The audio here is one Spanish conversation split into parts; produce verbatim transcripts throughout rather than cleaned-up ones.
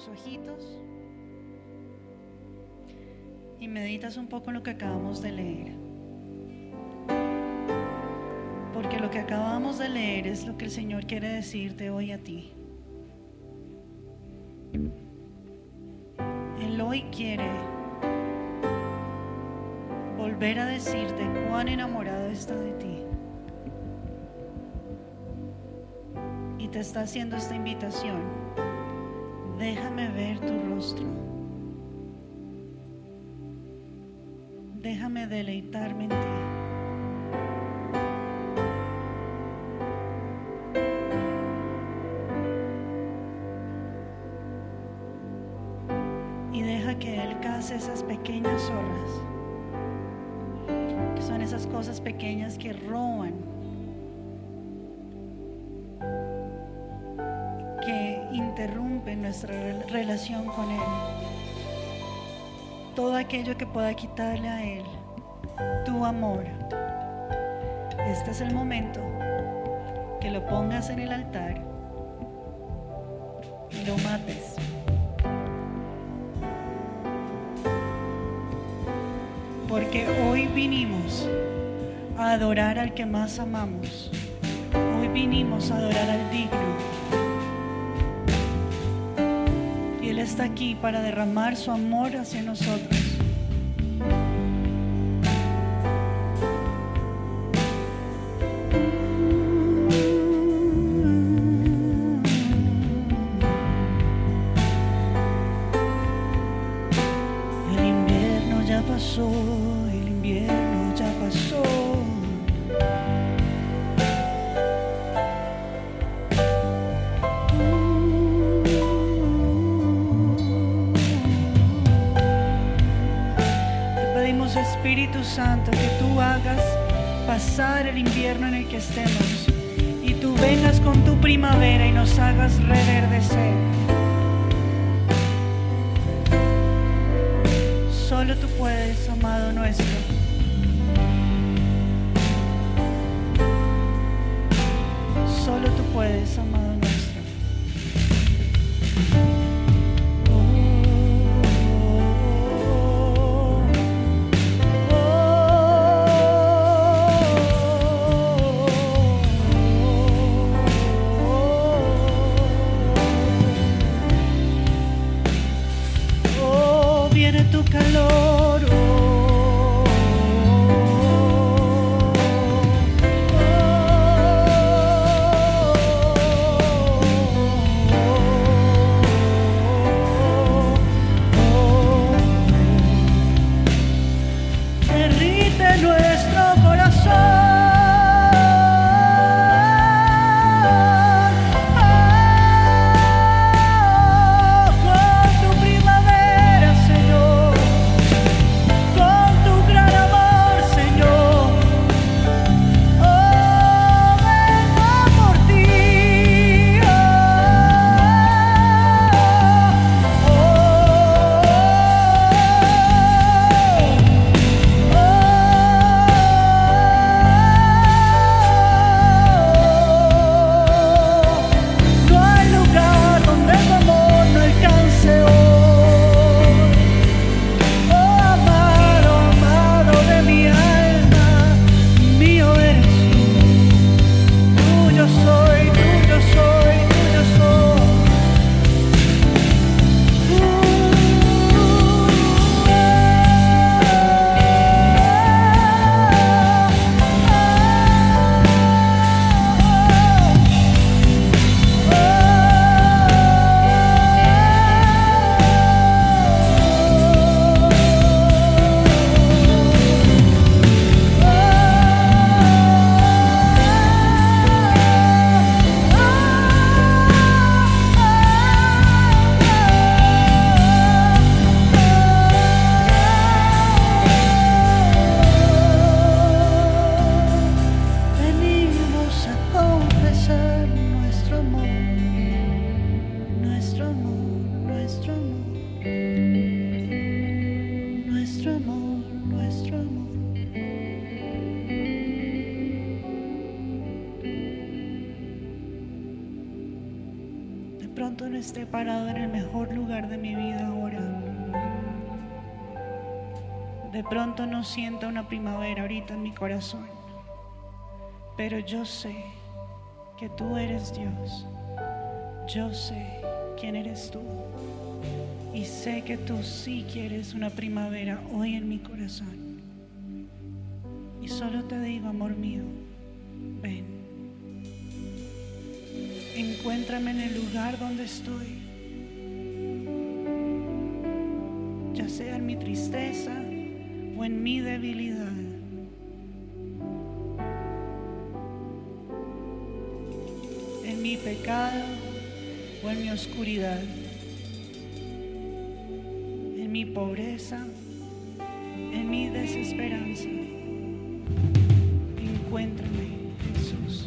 tus ojitos y meditas un poco en lo que acabamos de leer, porque lo que acabamos de leer es lo que el Señor quiere decirte hoy a ti. Él hoy quiere volver a decirte cuán enamorado está de ti y te está haciendo esta invitación: déjame ver tu rostro, déjame deleitarme en ti. Y deja que Él case esas pequeñas zorras, que son esas cosas pequeñas que roban, que interrumpen nuestra relación con Él. Todo aquello que pueda quitarle a Él tu amor. Este es el momento que lo pongas en el altar y lo mates. Porque hoy vinimos a adorar al que más amamos. Hoy vinimos a adorar al digno. Y Él está aquí para derramar su amor hacia nosotros. El invierno ya pasó. El invierno ya pasó. Espíritu Santo, que tú hagas pasar el invierno en el que estemos y tú vengas con tu primavera y nos hagas reverdecer. Solo tú puedes, amado nuestro. Solo tú puedes, amado nuestro. Calor, oh, oh, pronto no esté parado en el mejor lugar de mi vida ahora. De pronto no sienta una primavera ahorita en mi corazón. Pero yo sé que tú eres Dios. Yo sé quién eres tú. Y sé que tú sí quieres una primavera hoy en mi corazón. Y solo te digo, amor mío, ven. Encuéntrame en el lugar donde estoy, ya sea en mi tristeza o en mi debilidad. En mi pecado o en mi oscuridad. En mi pobreza, en mi desesperanza. Encuéntrame, Jesús.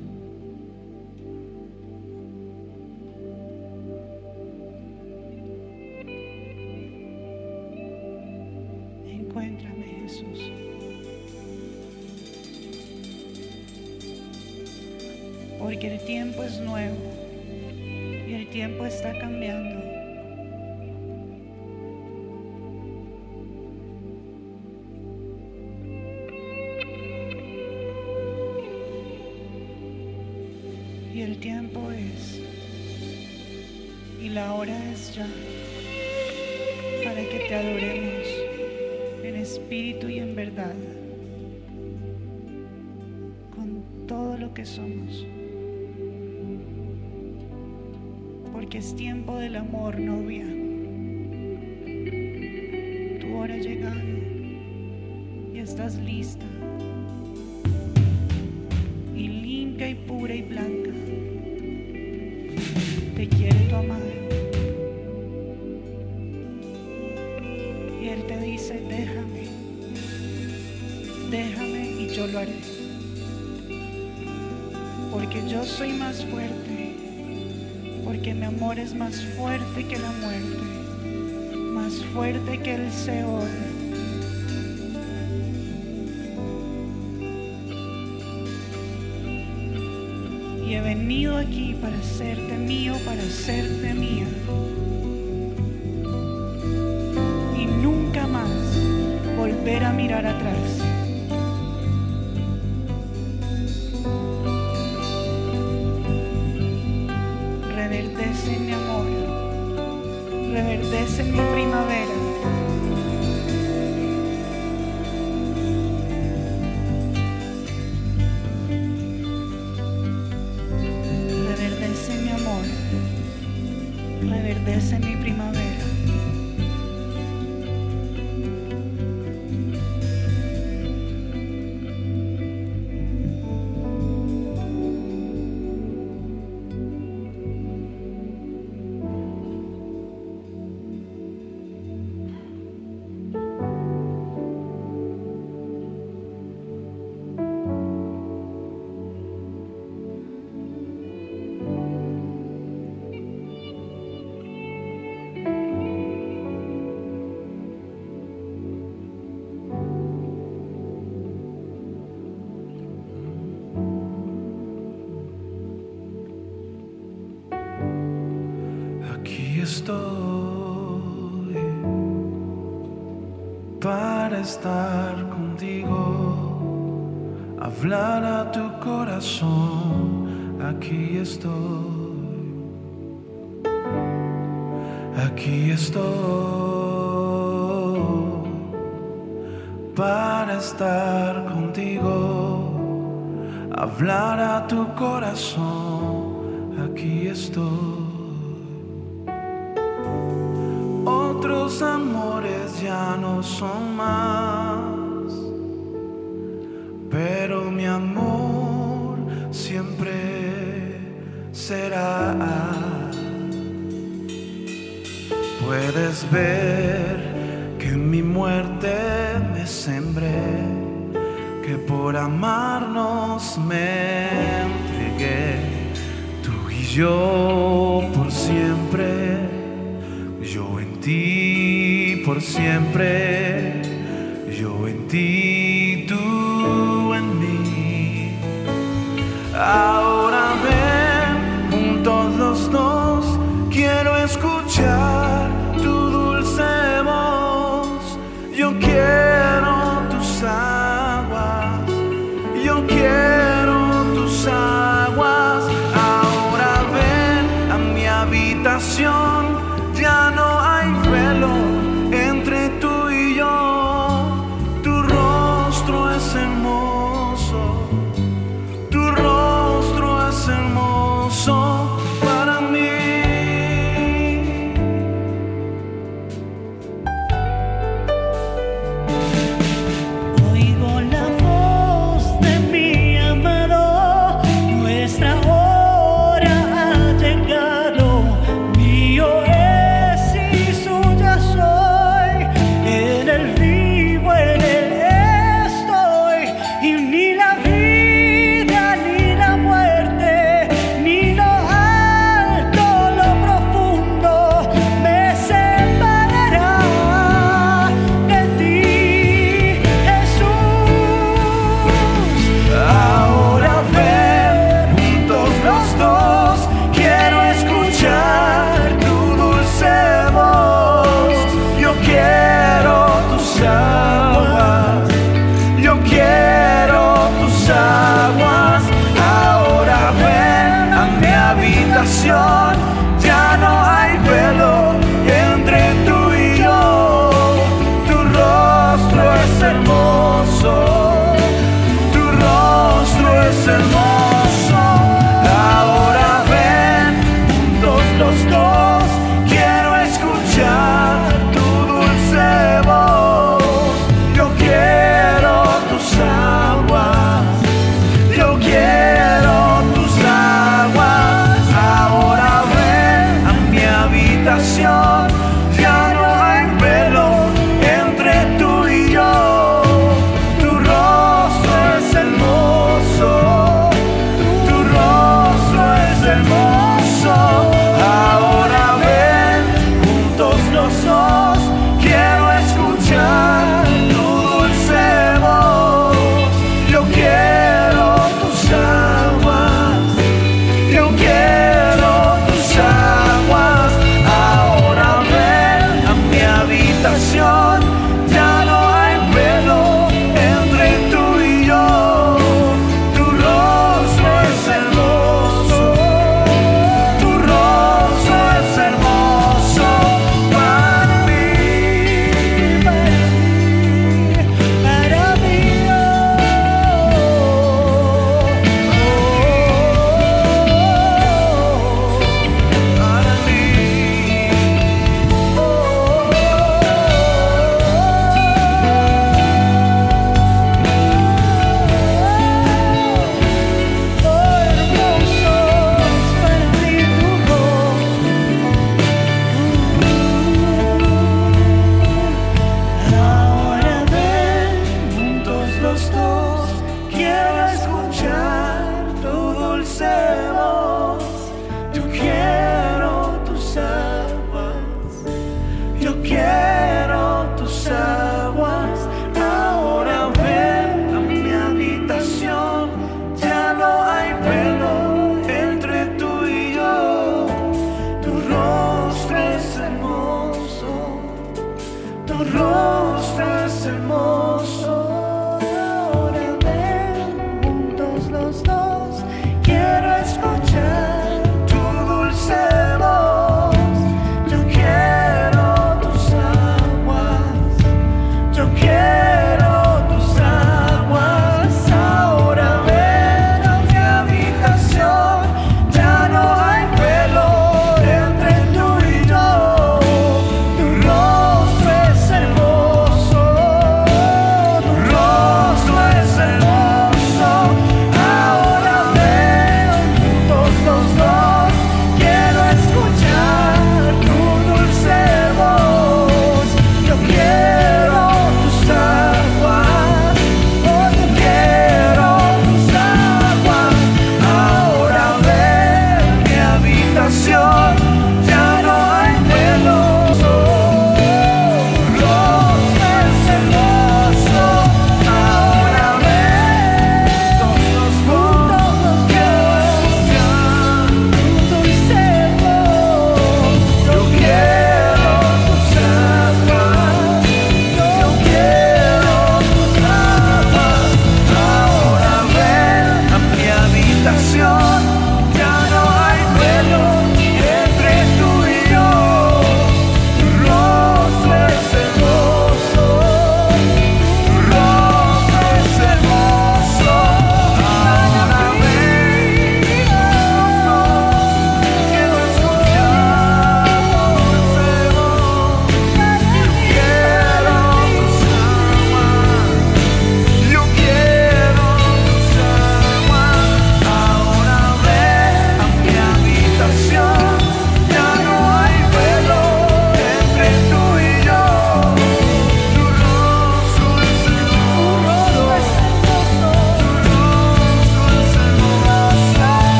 Encuéntrame, Jesús. Porque el tiempo es nuevo y el tiempo está cambiando. Y el tiempo es, y la hora es ya, para que te adoremos en espíritu y en verdad, con todo lo que somos. Porque es tiempo del amor, novia. Tu hora ha llegado y estás lista, y limpia y pura y blanca. Te quiere tu amado. Y Él te dice, déjame, déjame y yo lo haré. Porque yo soy más fuerte, porque mi amor es más fuerte que la muerte, más fuerte que el Seol. Y he venido aquí para hacerte mío, para hacerte mía. Y nunca más volver a mirar atrás. Reverdece mi amor, reverdece mi primavera. Reverdece mi amor, reverdece mi primavera. Estoy para estar contigo, hablar a tu corazón. Aquí estoy, aquí estoy para estar contigo, hablar a tu corazón. Aquí estoy. Otros amores ya no son más, pero mi amor siempre será. Puedes ver que en mi muerte me sembré, que por amarnos me entregué, tú y yo por siempre. Yo en ti por siempre, yo en ti, tú en mí. Ahora ven juntos los dos pasión, ya no hay velo entre tú y yo. Tu rostro es hermoso, tu rostro es hermoso. Ahora ven juntos los dos, quiero escuchar tu dulce voz. Yo quiero tus aguas, yo quiero tus aguas. Ahora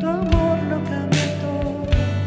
tu amor lo cambia todo.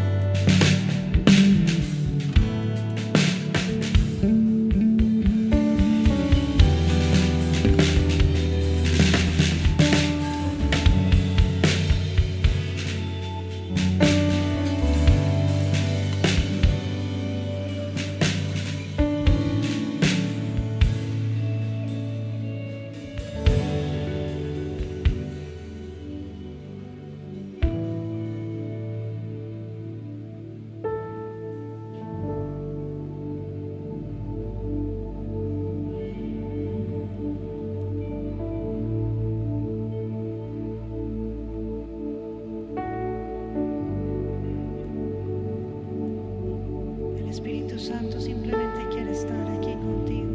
Espíritu Santo simplemente quiere estar aquí contigo.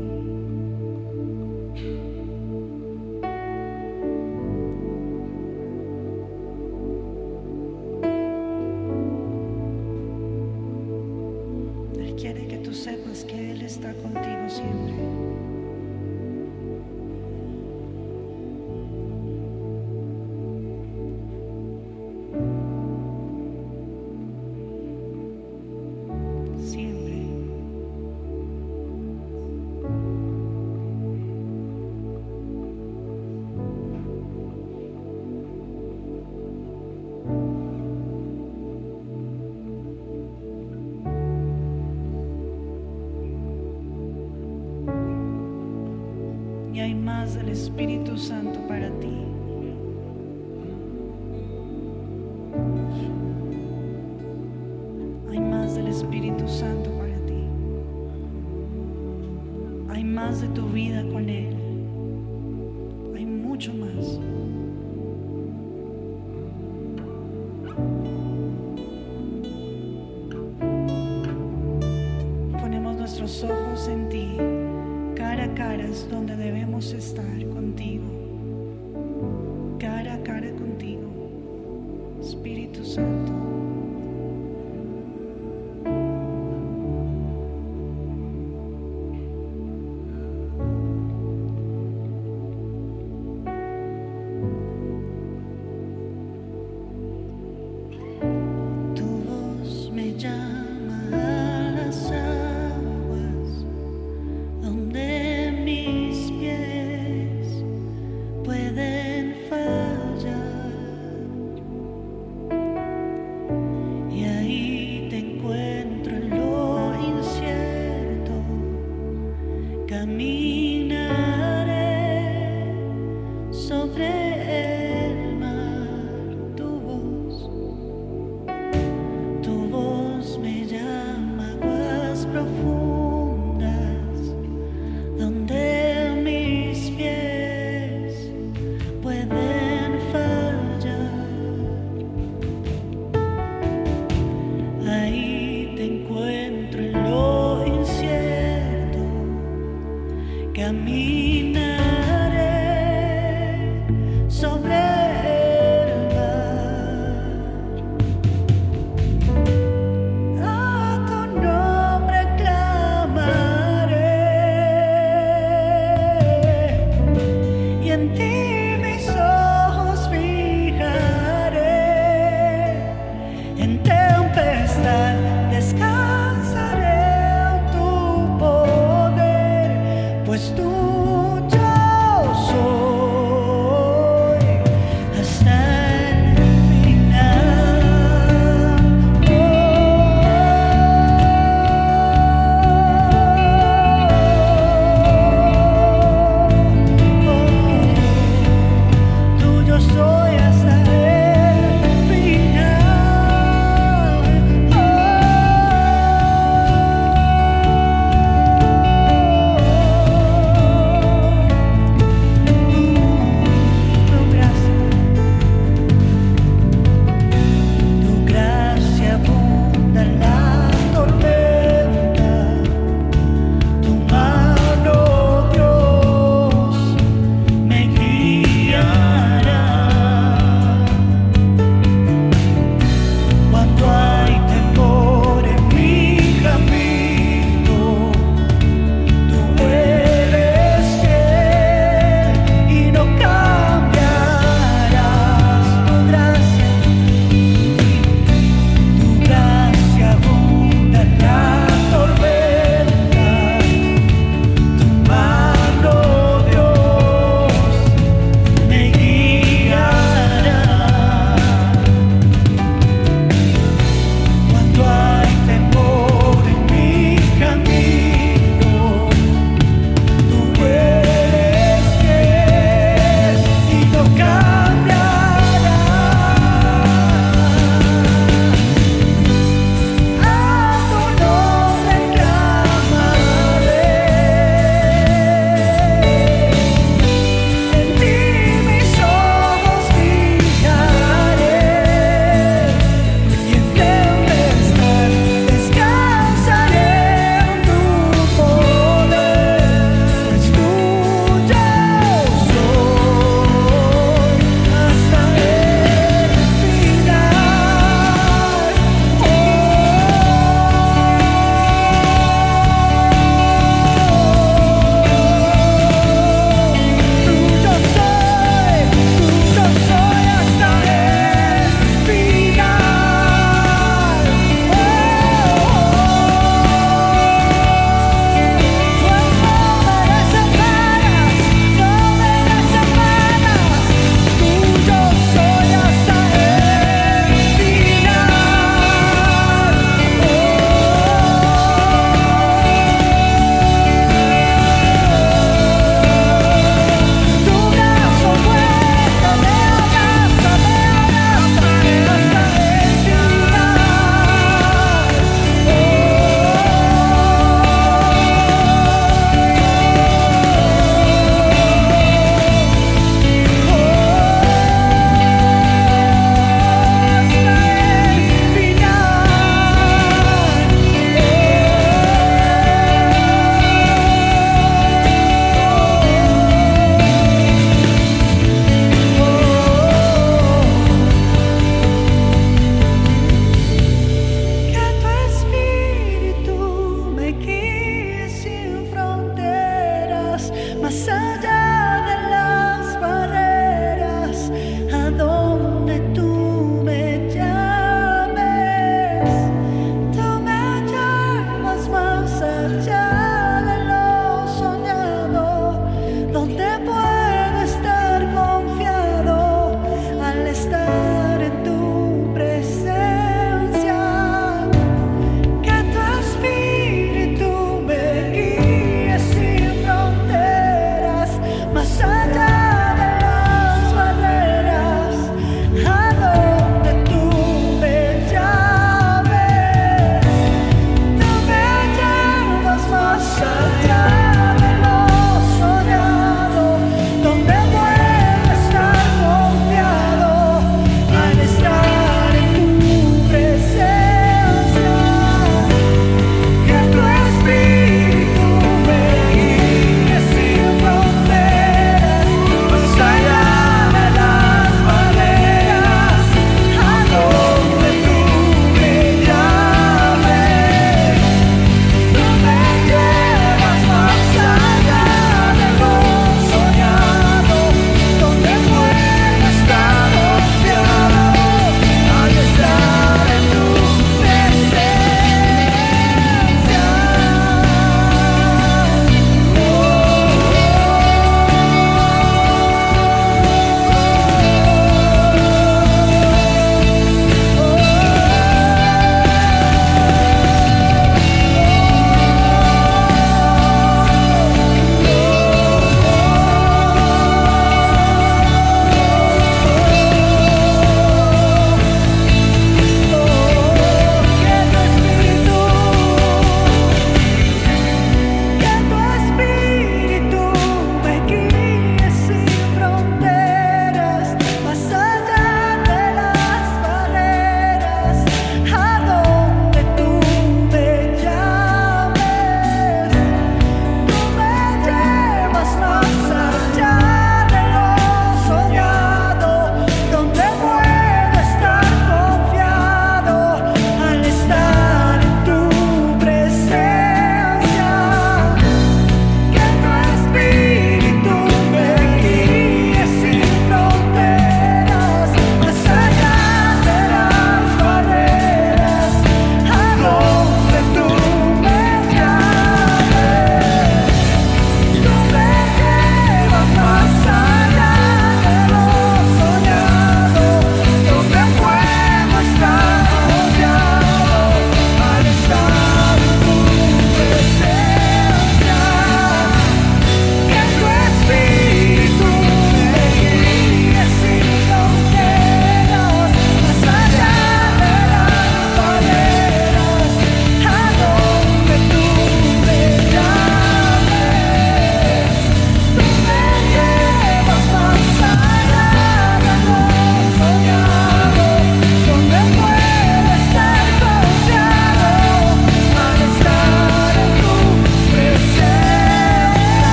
Él quiere que tú sepas que Él está contigo siempre. Y hay más del Espíritu Santo para ti. Hay más del Espíritu Santo para ti. Hay más de tu vida con Él. Hay mucho más. Ponemos nuestros ojos en ti. Cara a cara es donde debemos estar contigo. Cara a cara contigo, Espíritu Santo. Tu voz me llama a las aguas donde mis pies pueden fallar.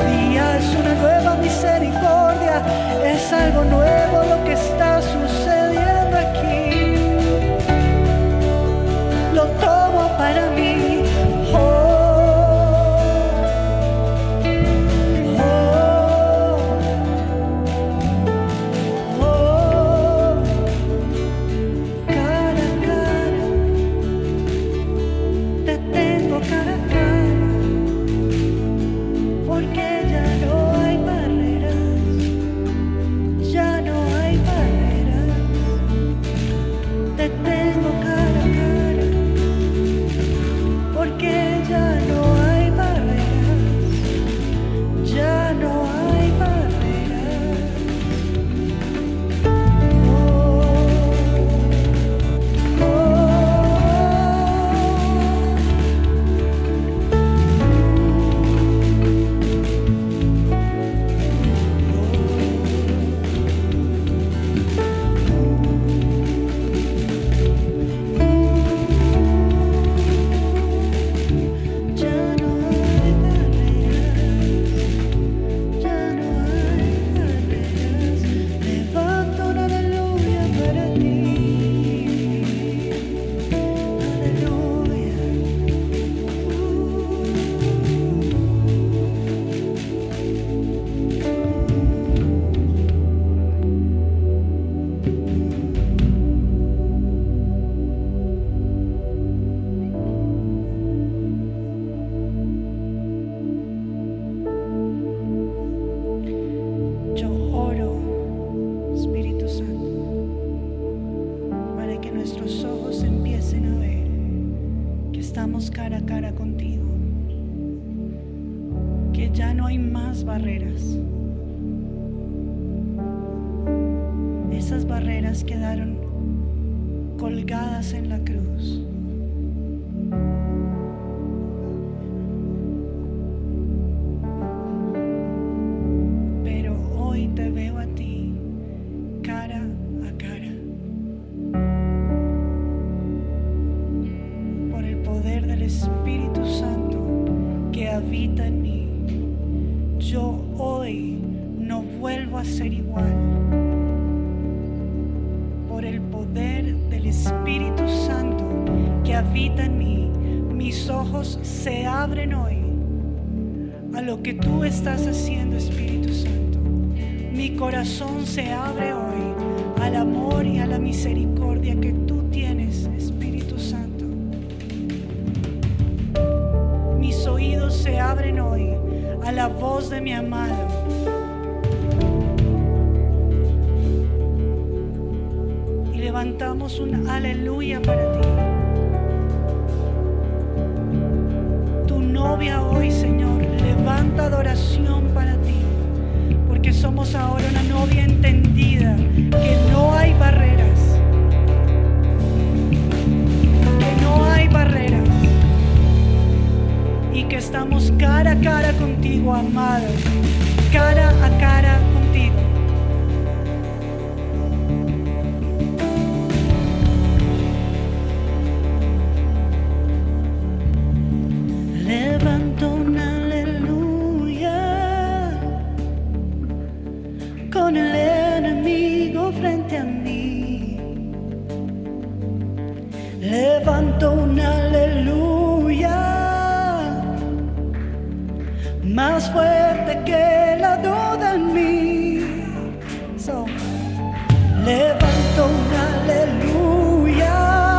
día es una nueva misericordia, es algo nuevo lo que está sucediendo aquí. Lo tomo para mí. Oh. Cara a cara contigo, que ya no hay más barreras. Esas barreras quedaron colgadas en la cruz. Pero hoy te veo a ti cara a cara. Del Espíritu Santo que habita en mí, yo hoy no vuelvo a ser igual. Por el poder del Espíritu Santo que habita en mí, mis ojos se abren hoy a lo que tú estás haciendo, Espíritu Santo. Mi corazón se abre hoy al amor y a la misericordia que tú tienes, Espíritu Santo. Mis oídos se abren hoy a la voz de mi amado. Y levantamos un aleluya para ti. Tu novia hoy, Señor, levanta adoración para ti. Porque somos ahora una novia entendida, que no hay barreras. Que no hay barreras. Y que estamos cara a cara contigo, amado, cara a cara contigo. Levanto un aleluya con el enemigo frente a mí. Levanto un aleluya más fuerte que la duda en mí. So, levanto un aleluya.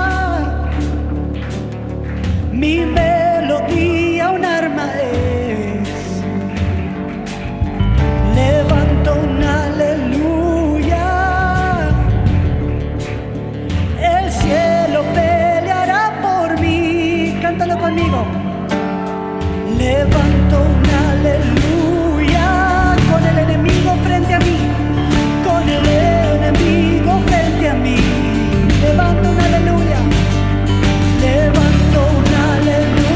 Mi melodía un arma es. Levanto un aleluya. El cielo peleará por mí. Cántalo conmigo. Levanto un aleluya con el enemigo frente a mí, con el enemigo frente a mí. Levanto un aleluya, levanto un aleluya.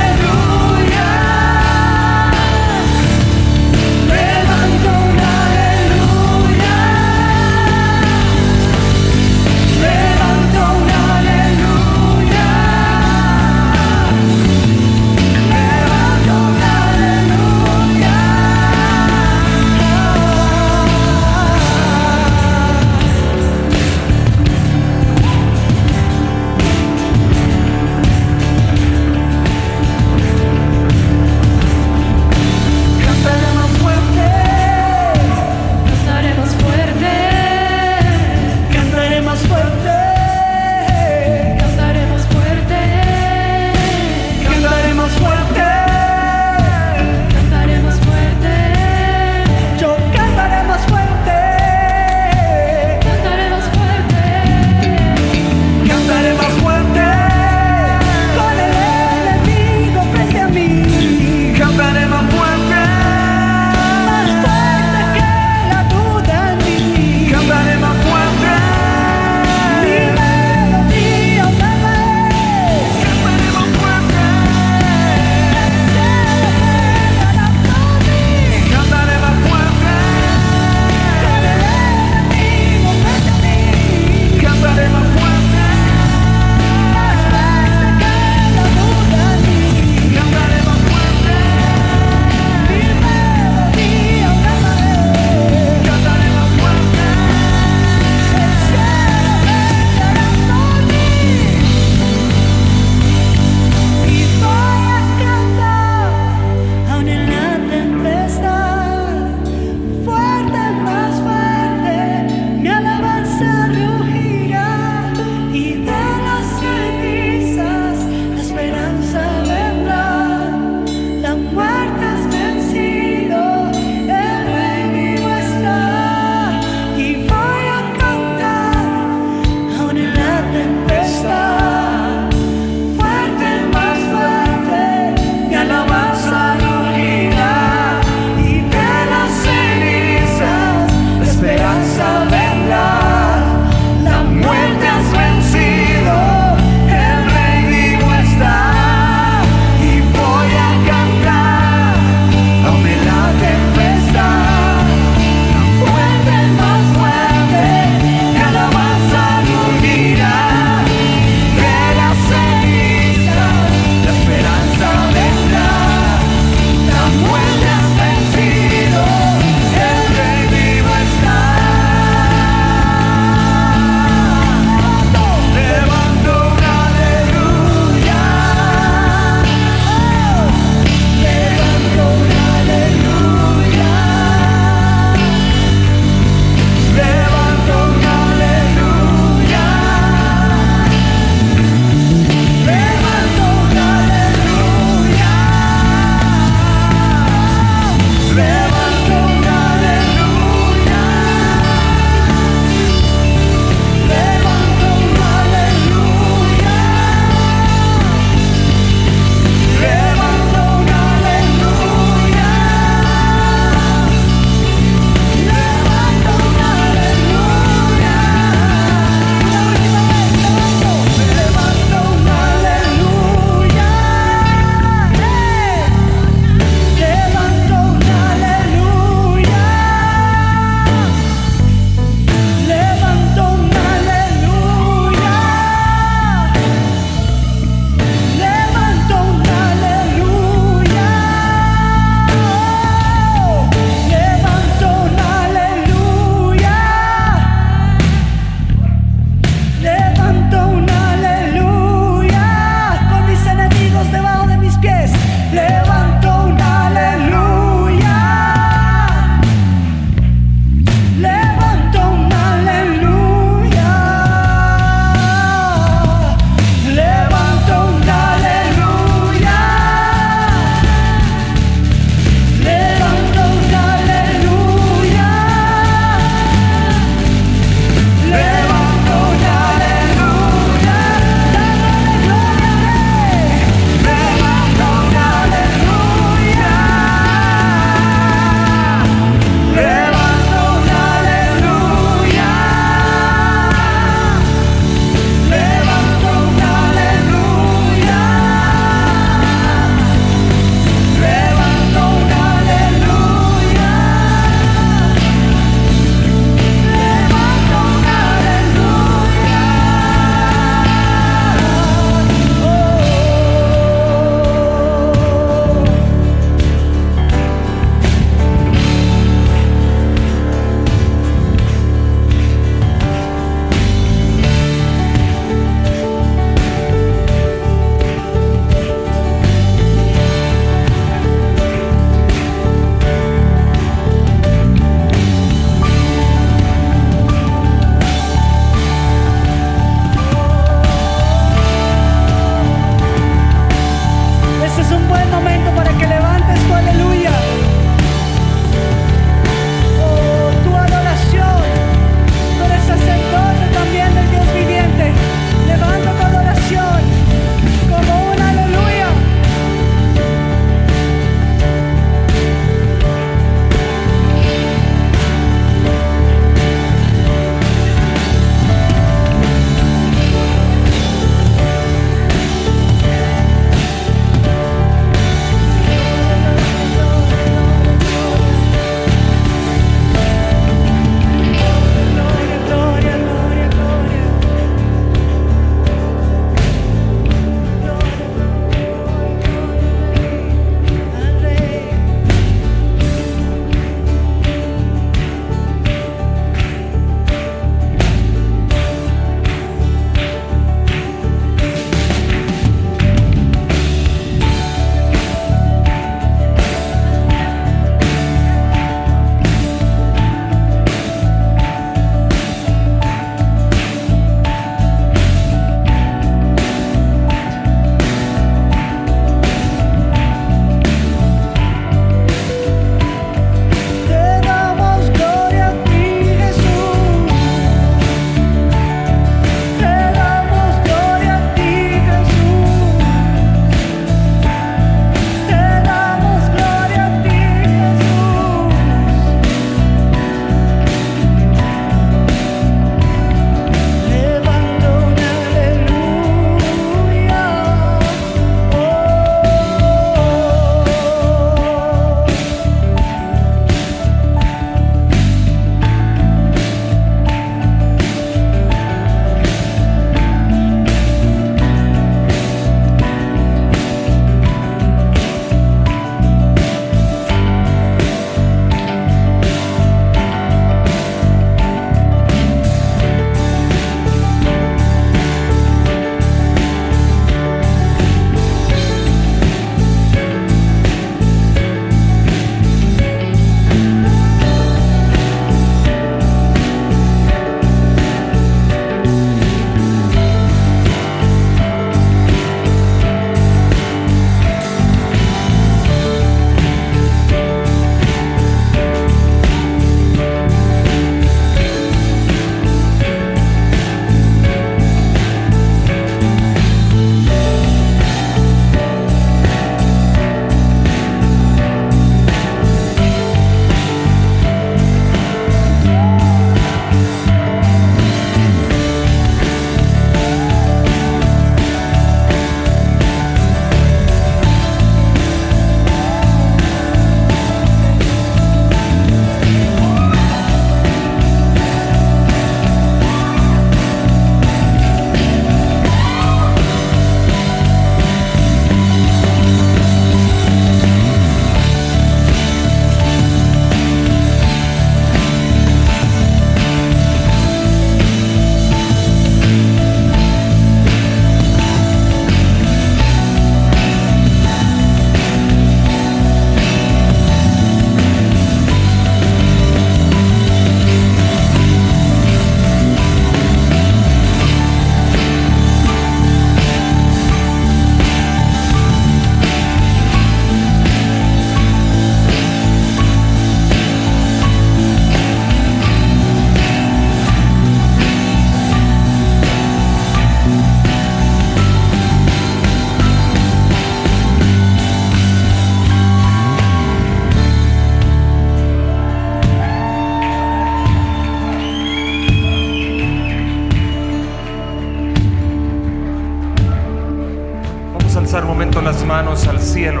pasar un momento las manos al cielo,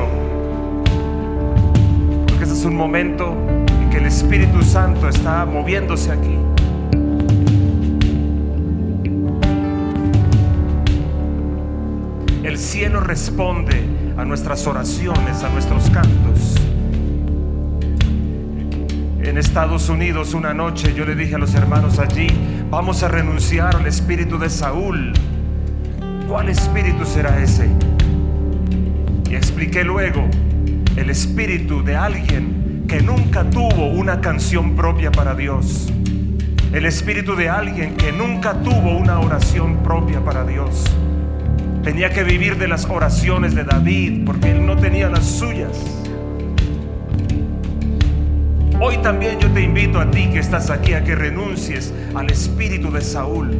porque este es un momento en que el Espíritu Santo está moviéndose aquí. El cielo responde a nuestras oraciones, a nuestros cantos. En Estados Unidos una noche yo le dije a los hermanos allí: vamos a renunciar al espíritu de Saúl. ¿Cuál espíritu será ese? Y expliqué luego: el espíritu de alguien que nunca tuvo una canción propia para Dios. El espíritu de alguien que nunca tuvo una oración propia para Dios. Tenía que vivir de las oraciones de David porque él no tenía las suyas. Hoy también yo te invito a ti que estás aquí a que renuncies al espíritu de Saúl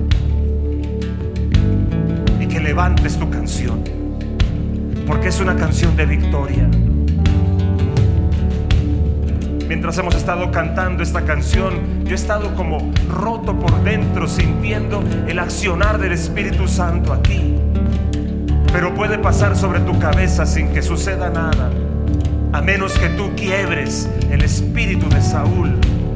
y que levantes tu canción, porque es una canción de victoria. Mientras hemos estado cantando esta canción, yo he estado como roto por dentro, sintiendo el accionar del Espíritu Santo aquí. Pero puede pasar sobre tu cabeza sin que suceda nada, a menos que tú quiebres el espíritu de Saúl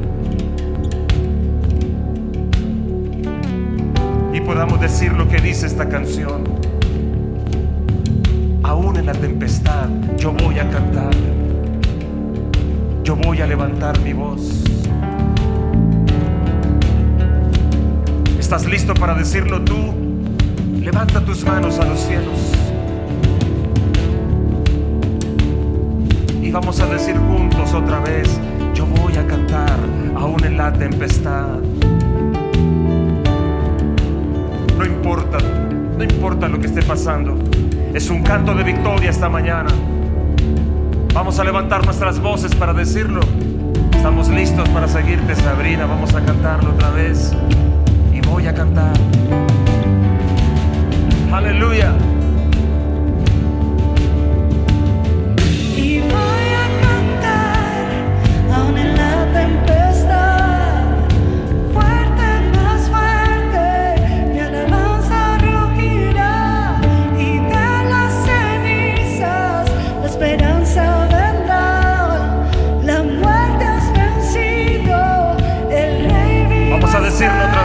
y podamos decir lo que dice esta canción: aún en la tempestad yo voy a cantar, yo voy a levantar mi voz. ¿Estás listo para decirlo tú? Levanta tus manos a los cielos y vamos a decir juntos otra vez: yo voy a cantar aún en la tempestad. No importa, no importa lo que esté pasando, es un canto de victoria esta mañana. Vamos a levantar nuestras voces para decirlo. Estamos listos para seguirte, Sabrina. Vamos a cantarlo otra vez y voy a cantar. Aleluya. Y voy a cantar aún en la tempestad, fuerte, más fuerte, mi alabanza rugirá, y de las cenizas la esperanza vendrá, la muerte has vencido, el rey vive. Vamos a decirlo otra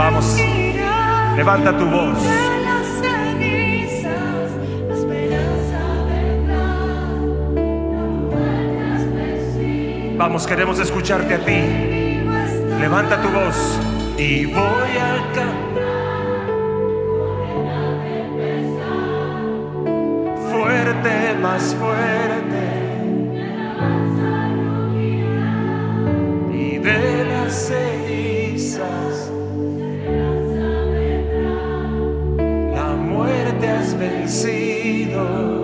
Vamos, levanta tu voz. Vamos, queremos escucharte a ti. Levanta tu voz. Y voy a cantar fuerte, más fuerte. Y de las cenizas la muerte has vencido.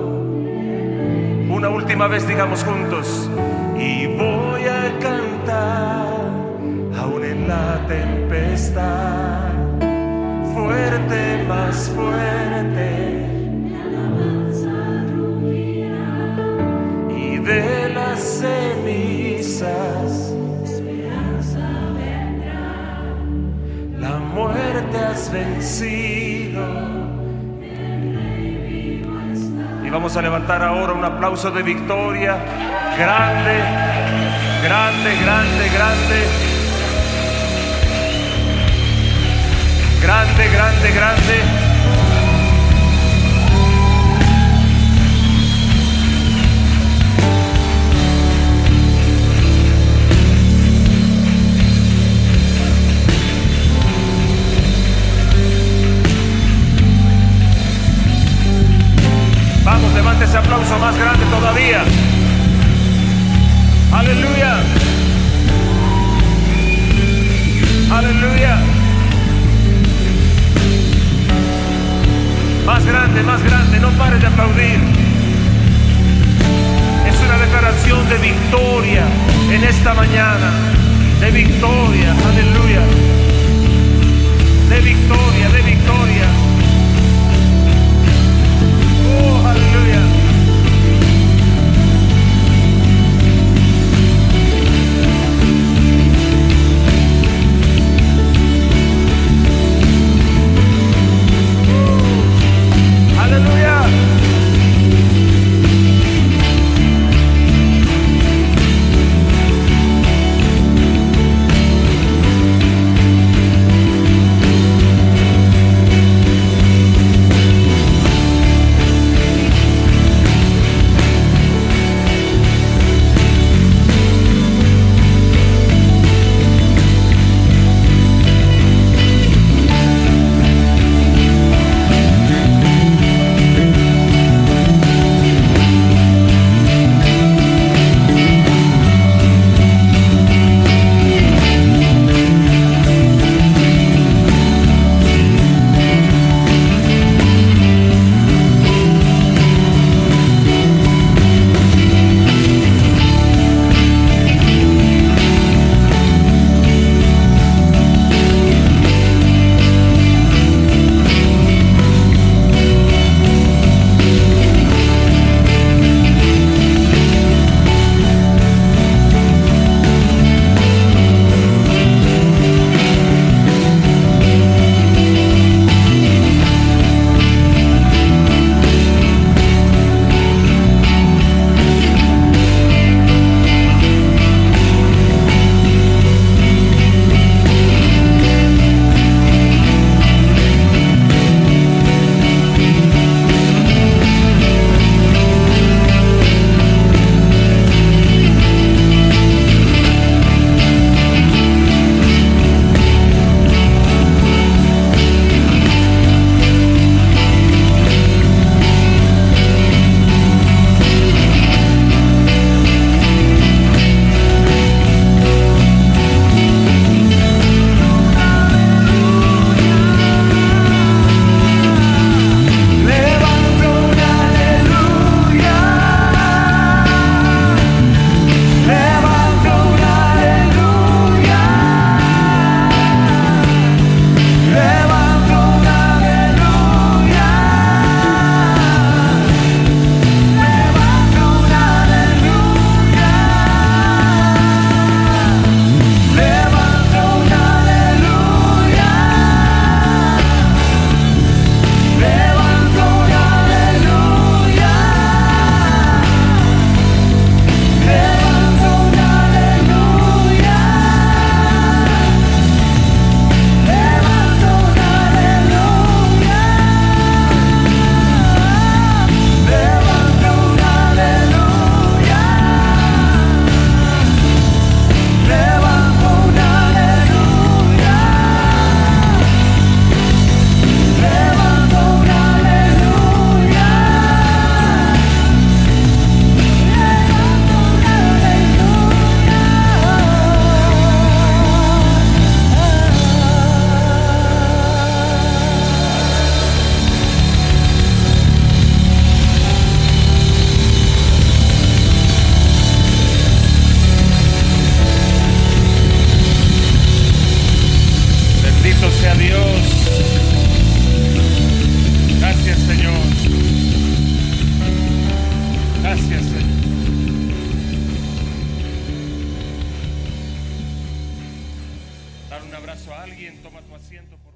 Una última vez digamos juntos. Y voy a cantar aún en la tempestad, fuerte, más fuerte, y de las cenizas la muerte has vencido. Y vamos a levantar ahora un aplauso de victoria. Grande, grande, grande, grande. Grande, grande, grande. Vamos, levante ese aplauso más grande todavía. Aleluya. Aleluya. Más grande, más grande, no pares de aplaudir. Es una declaración de victoria en esta mañana. De victoria, aleluya. De victoria, de victoria. Oh, aleluya. Aleluya. sea Dios. Gracias, Señor. Gracias, Señor. Dar un abrazo a alguien, toma tu asiento, por